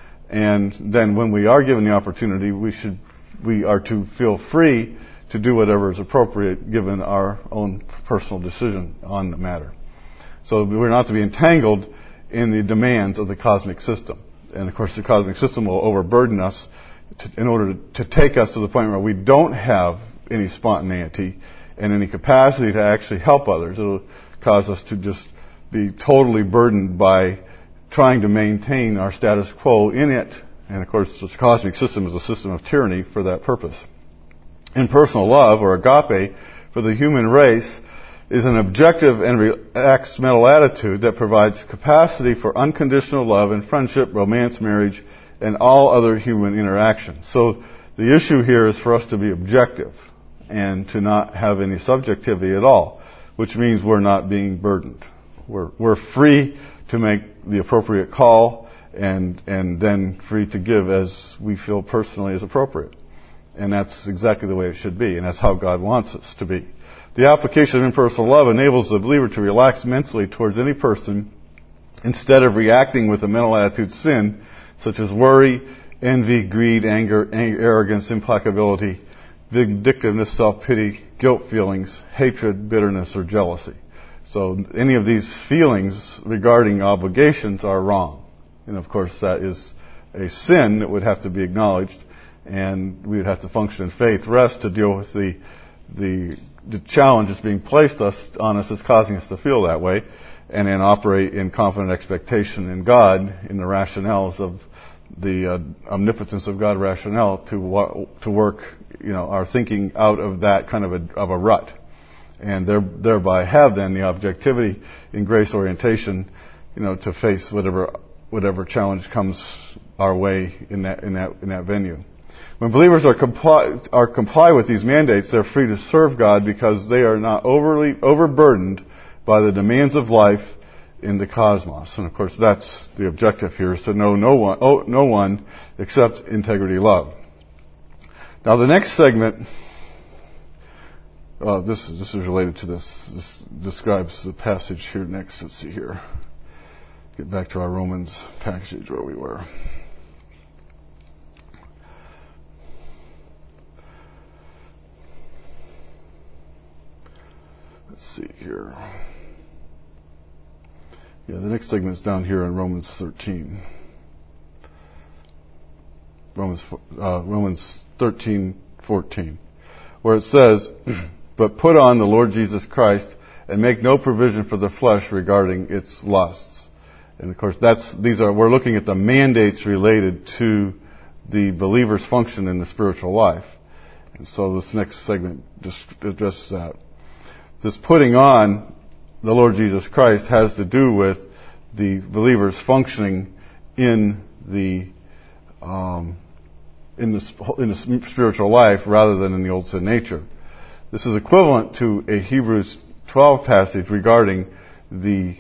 And then when we are given the opportunity, we should, we are to feel free to do whatever is appropriate given our own personal decision on the matter. So we're not to be entangled in the demands of the cosmic system. And of course the cosmic system will overburden us to, in order to, to take us to the point where we don't have any spontaneity and any capacity to actually help others. It'll cause us to just be totally burdened by trying to maintain our status quo in it. And of course the cosmic system is a system of tyranny for that purpose. Impersonal love, or agape, for the human race is an objective and relaxed mental attitude that provides capacity for unconditional love and friendship, romance, marriage, and all other human interaction. So the issue here is for us to be objective and to not have any subjectivity at all, which means we're not being burdened. We're, we're free to make the appropriate call and, and then free to give as we feel personally is appropriate. And that's exactly the way it should be, and that's how God wants us to be. The application of impersonal love enables the believer to relax mentally towards any person instead of reacting with a mental attitude sin, such as worry, envy, greed, anger, anger arrogance, implacability, vindictiveness, self-pity, guilt feelings, hatred, bitterness, or jealousy. So any of these feelings regarding obligations are wrong. And of course that is a sin that would have to be acknowledged, and we would have to function in faith rest to deal with the the the challenge that's being placed us, on us is causing us to feel that way, and then operate in confident expectation in God, in the rationales of the uh, omnipotence of God rationale to wa- to work, you know, our thinking out of that kind of a, of a rut, and there, thereby have then the objectivity in grace orientation, you know, to face whatever whatever challenge comes our way in that in that in that venue. When believers are comply, are comply with these mandates, they're free to serve God because they are not overly overburdened by the demands of life in the cosmos. And of course, that's the objective here: is to know no one, oh, no one except integrity love. Now, the next segment, uh, this this is related to this. This describes the passage here next. Let's see here. Get back to our Romans passage where we were. Let's see here. Yeah, the next segment is down here in Romans thirteen. Romans uh, Romans thirteen fourteen, where it says, "But put on the Lord Jesus Christ and make no provision for the flesh regarding its lusts." And of course, that's these are we're looking at the mandates related to the believer's function in the spiritual life. And so this next segment just addresses that. this putting on the Lord Jesus Christ has to do with the believers functioning in the um, in the in the spiritual life rather than in the old sin nature. This is equivalent to a Hebrews twelve passage regarding the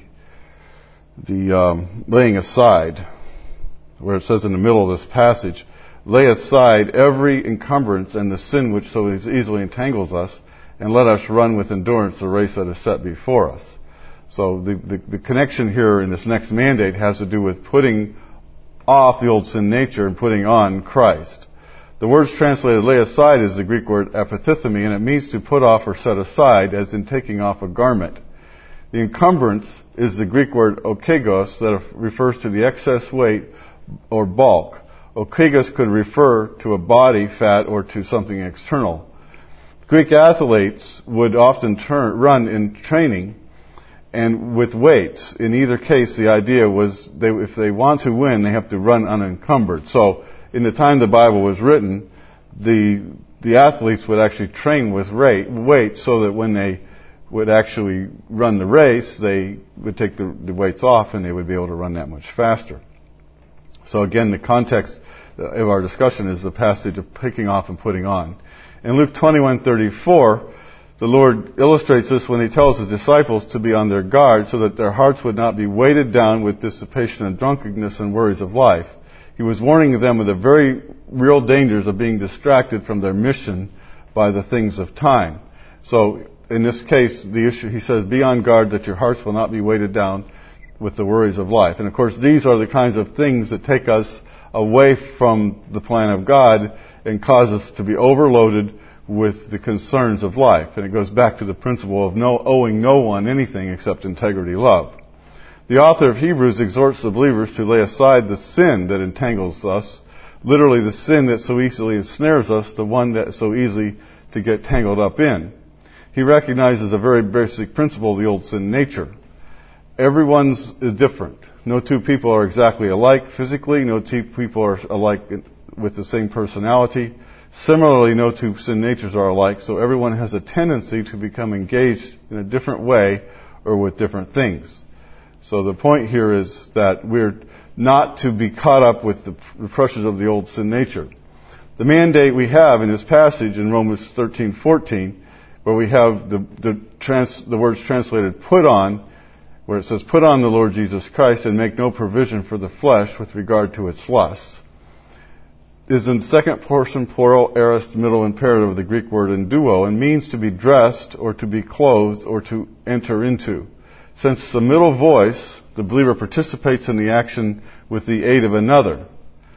the um, laying aside, where it says in the middle of this passage, "Lay aside every encumbrance and the sin which so easily entangles us, and let us run with endurance the race that is set before us." So the, the, the connection here in this next mandate has to do with putting off the old sin nature and putting on Christ. The words translated lay aside is the Greek word epithethemi, and it means to put off or set aside, as in taking off a garment. The encumbrance is the Greek word okegos, that refers to the excess weight or bulk. Okegos could refer to a body, fat, or to something external. Greek athletes would often turn, run in training and with weights. In either case, the idea was they, if they want to win, they have to run unencumbered. So in the time the Bible was written, the the athletes would actually train with rate, weights so that when they would actually run the race, they would take the, the weights off and they would be able to run that much faster. So again, the context of our discussion is the passage of picking off and putting on. In Luke twenty-one thirty-four, the Lord illustrates this when He tells His disciples to be on their guard so that their hearts would not be weighted down with dissipation and drunkenness and worries of life. He was warning them of the very real dangers of being distracted from their mission by the things of time. So, in this case, the issue, He says, be on guard that your hearts will not be weighted down with the worries of life. And of course, these are the kinds of things that take us away from the plan of God and cause us to be overloaded with the concerns of life. And it goes back to the principle of no owing no one anything except integrity love. The author of Hebrews exhorts the believers to lay aside the sin that entangles us, literally the sin that so easily ensnares us, the one that is so easy to get tangled up in. He recognizes a very basic principle of the old sin nature. Everyone's is different. No two people are exactly alike physically. No two people are alike with the same personality. Similarly, no two sin natures are alike, so everyone has a tendency to become engaged in a different way or with different things. So the point here is that we're not to be caught up with the pressures of the old sin nature. The mandate we have in this passage in Romans thirteen fourteen, where we have the the, trans, the words translated "put on," where it says, "Put on the Lord Jesus Christ and make no provision for the flesh with regard to its lusts," is in second person plural aorist middle imperative of the Greek word enduo, and means to be dressed or to be clothed or to enter into. Since the middle voice, the believer participates in the action with the aid of another.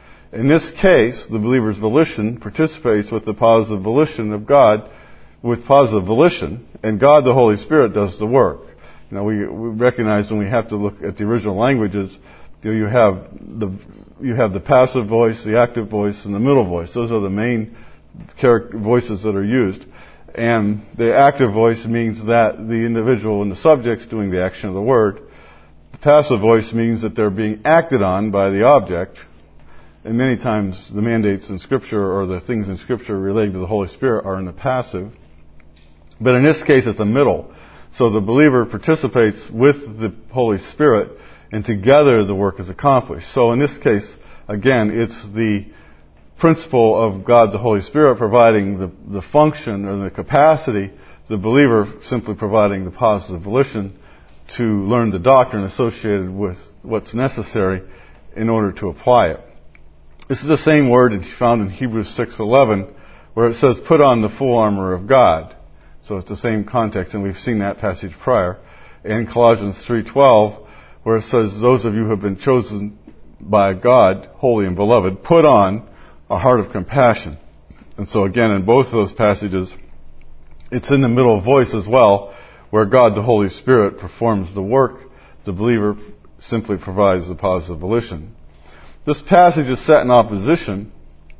In this case, the believer's volition participates with the positive volition of God, with positive volition, and God, the Holy Spirit, does the work. Now, we, we recognize when we have to look at the original languages, you have the you have the passive voice, the active voice, and the middle voice. Those are the main character voices that are used. And the active voice means that the individual and the subject's doing the action of the word. The passive voice means that they're being acted on by the object. And many times the mandates in Scripture or the things in Scripture relating to the Holy Spirit are in the passive. But in this case, it's the middle. So the believer participates with the Holy Spirit, and together the work is accomplished. So in this case, again, it's the principle of God the Holy Spirit providing the, the function or the capacity, the believer simply providing the positive volition to learn the doctrine associated with what's necessary in order to apply it. This is the same word that's found in Hebrews six eleven, where it says, "Put on the full armor of God." So it's the same context, and we've seen that passage prior. And Colossians three twelve, where it says, "Those of you who have been chosen by God, holy and beloved, put on a heart of compassion." And so again, in both of those passages, it's in the middle voice as well, where God, the Holy Spirit, performs the work. The believer simply provides the positive volition. This passage is set in opposition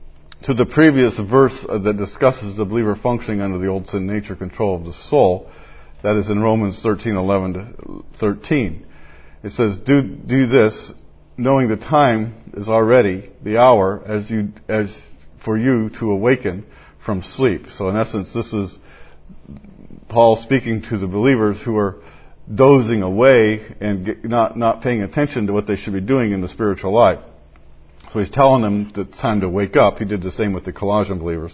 to the previous verse that discusses the believer functioning under the old sin nature control of the soul. That is in Romans thirteen eleven to thirteen. It says, do, do this, knowing the time is already, the hour, as you, as for you to awaken from sleep. So in essence, this is Paul speaking to the believers who are dozing away and get, not, not paying attention to what they should be doing in the spiritual life. So he's telling them that it's time to wake up. He did the same with the Colossian believers.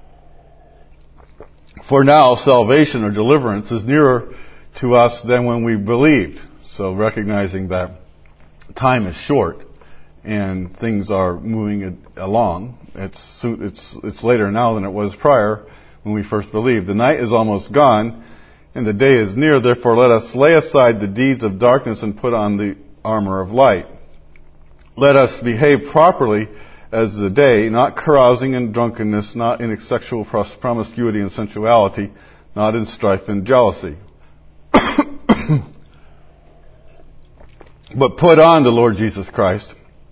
For now, salvation or deliverance is nearer to us than when we believed. So recognizing that time is short and things are moving along. It's, it's, it's later now than it was prior when we first believed. The night is almost gone and the day is near. Therefore, let us lay aside the deeds of darkness and put on the armor of light. Let us behave properly as the day, not carousing in drunkenness, not in sexual promiscuity and sensuality, not in strife and jealousy. But put on the Lord Jesus Christ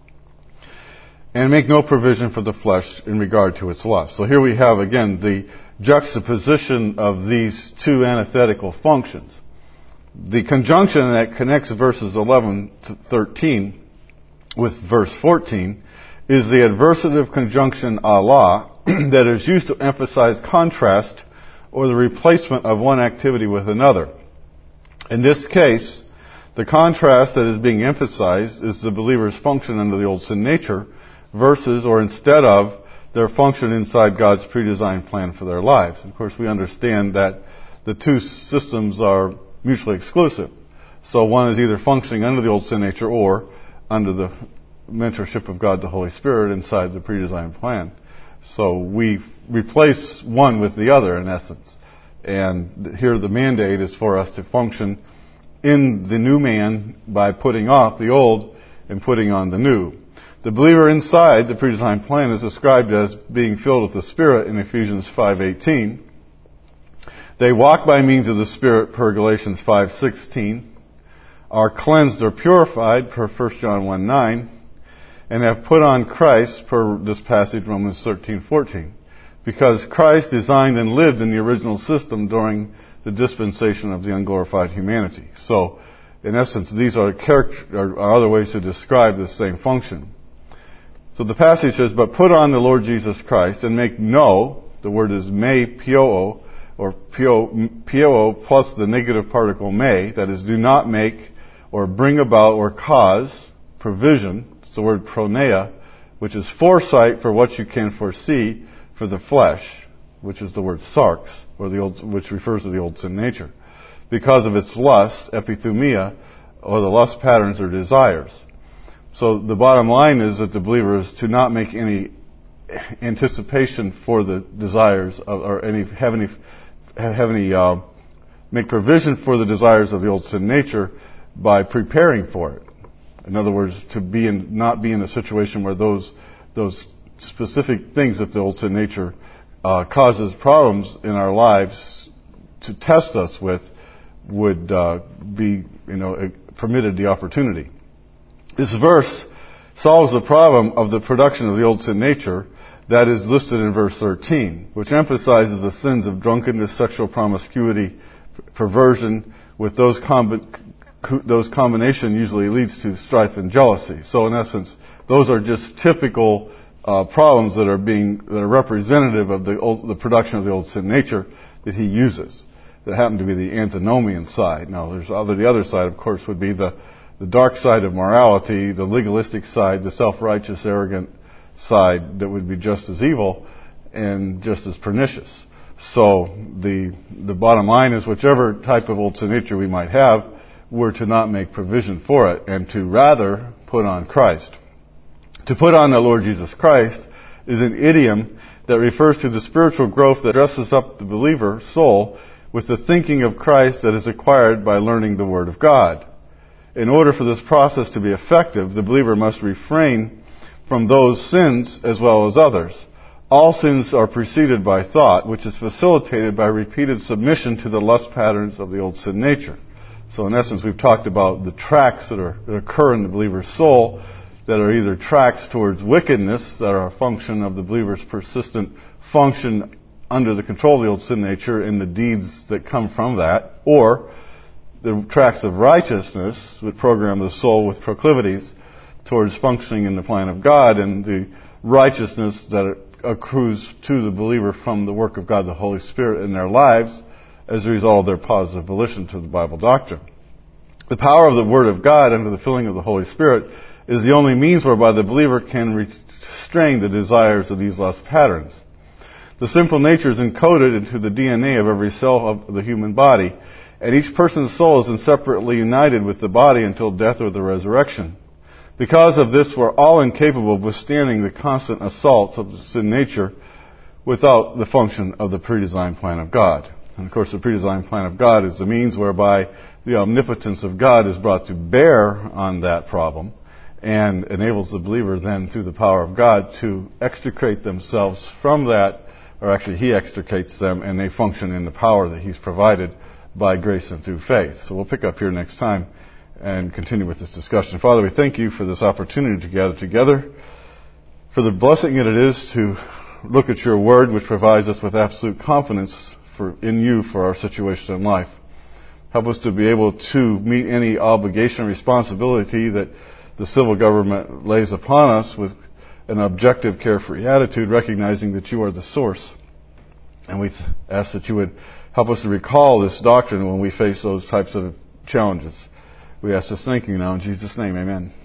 and make no provision for the flesh in regard to its lust. So here we have again the juxtaposition of these two antithetical functions. The conjunction that connects verses eleven to thirteen with verse fourteen is the adversative conjunction Allah that is used to emphasize contrast or the replacement of one activity with another. In this case, the contrast that is being emphasized is the believer's function under the old sin nature versus or instead of their function inside God's pre-designed plan for their lives. Of course, we understand that the two systems are mutually exclusive. So one is either functioning under the old sin nature or under the mentorship of God the Holy Spirit inside the pre-designed plan. So we replace one with the other in essence. And here the mandate is for us to function in the new man by putting off the old and putting on the new. The believer inside the pre-designed plan is described as being filled with the Spirit in Ephesians five eighteen. They walk by means of the Spirit per Galatians five sixteen, are cleansed or purified per First John one nine, and have put on Christ per this passage Romans thirteen fourteen. Because Christ designed and lived in the original system during the dispensation of the unglorified humanity. So, in essence, these are, character, are, are other ways to describe the same function. So the passage says, but put on the Lord Jesus Christ and make no, the word is me, P-O-O, or P O O plus the negative particle may, that is, do not make or bring about or cause provision, it's the word proneia, which is foresight for what you can foresee for the flesh, which is the word sarx, or the old, which refers to the old sin nature, because of its lust, epithumia, or the lust patterns or desires. So the bottom line is that the believer is to not make any anticipation for the desires of, or any have any have any uh, make provision for the desires of the old sin nature by preparing for it. In other words, to be in, not be in a situation where those those specific things that the old sin nature uh, causes problems in our lives to test us with would uh, be, you know, permitted the opportunity. This verse solves the problem of the production of the old sin nature that is listed in verse thirteen, which emphasizes the sins of drunkenness, sexual promiscuity, perversion, with those combi- those combination usually leads to strife and jealousy. So in essence, those are just typical uh, problems that are being that are representative of the old, the production of the old sin nature that he uses. That happen to be the antinomian side. Now, there's other the other side, of course, would be the the dark side of morality, the legalistic side, the self-righteous, arrogant side that would be just as evil and just as pernicious. So the the bottom line is, whichever type of old sin nature we might have, we're to not make provision for it and to rather put on Christ. To put on the Lord Jesus Christ is an idiom that refers to the spiritual growth that dresses up the believer soul with the thinking of Christ that is acquired by learning the Word of God. In order for this process to be effective, the believer must refrain from those sins as well as others. All sins are preceded by thought, which is facilitated by repeated submission to the lust patterns of the old sin nature. So in essence, we've talked about the tracks that, are, that occur in the believer's soul that are either tracks towards wickedness, that are a function of the believer's persistent function under the control of the old sin nature and the deeds that come from that, or the tracks of righteousness that program the soul with proclivities towards functioning in the plan of God, and the righteousness that accrues to the believer from the work of God the Holy Spirit in their lives as a result of their positive volition to the Bible doctrine. The power of the Word of God under the filling of the Holy Spirit is the only means whereby the believer can restrain the desires of these lust patterns. The sinful nature is encoded into the D N A of every cell of the human body, and each person's soul is inseparably united with the body until death or the resurrection. Because of this, we're all incapable of withstanding the constant assaults of the sin nature without the function of the predesigned plan of God. And of course, the predesigned plan of God is the means whereby the omnipotence of God is brought to bear on that problem and enables the believer then, through the power of God, to extricate themselves from that, or actually He extricates them, and they function in the power that He's provided by grace and through faith. So we'll pick up here next time and continue with this discussion. Father, we thank You for this opportunity to gather together, for the blessing that it is to look at Your Word, which provides us with absolute confidence for, in You for our situation in life. Help us to be able to meet any obligation or responsibility that the civil government lays upon us with an objective, carefree attitude, recognizing that You are the source. And we ask that You would help us to recall this doctrine when we face those types of challenges. We ask this thanking You now in Jesus' name. Amen.